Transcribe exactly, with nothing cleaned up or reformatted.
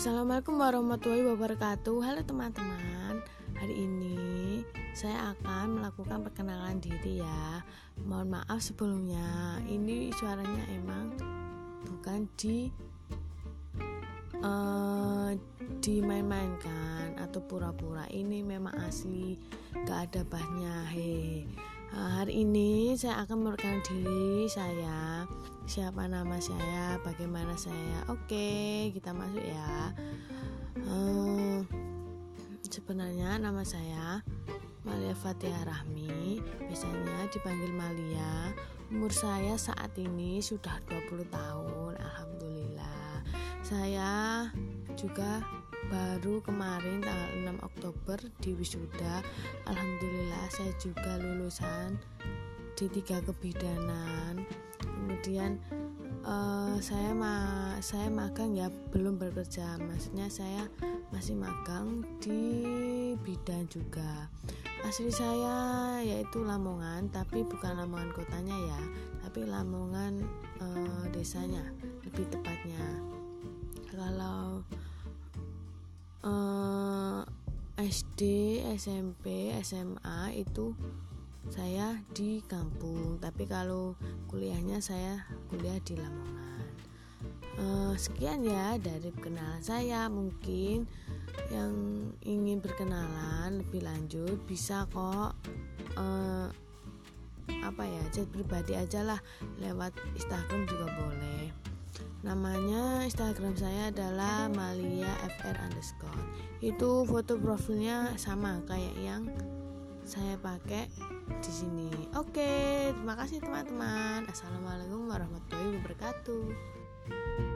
Assalamualaikum warahmatullahi wabarakatuh. Halo teman-teman, hari ini saya akan melakukan perkenalan diri ya. Mohon maaf sebelumnya, ini suaranya emang bukan di uh, dimain-mainkan atau pura-pura. Ini memang asli, gak ada bahnya. He. Uh, hari ini saya akan memperkenalkan diri saya. Siapa nama saya, bagaimana saya. Oke, kita masuk ya. uh, Sebenarnya nama saya Malia Fatihah Rahmi, biasanya dipanggil Malia. Umur saya saat ini sudah dua puluh tahun, alhamdulillah. Saya juga baru kemarin tanggal enam Oktober di wisuda. Alhamdulillah saya juga lulusan D tiga kebidanan. Kemudian uh, saya ma saya magang ya, belum bekerja. Maksudnya saya masih magang di bidan juga. Asli saya yaitu Lamongan, tapi bukan Lamongan kotanya ya, tapi Lamongan uh, desanya lebih tepatnya. Kalau uh, S D, S M P, S M A itu saya di kampung, tapi kalau kuliahnya saya kuliah di Lamongan. Uh, sekian ya dari perkenalan saya. Mungkin yang ingin berkenalan lebih lanjut bisa kok uh, apa ya chat pribadi aja lah, lewat Instagram juga boleh. Namanya Instagram saya adalah Malia F R underscore. Itu foto profilnya sama kayak yang saya pakai di sini. Oke, terima kasih teman-teman. Assalamualaikum warahmatullahi wabarakatuh.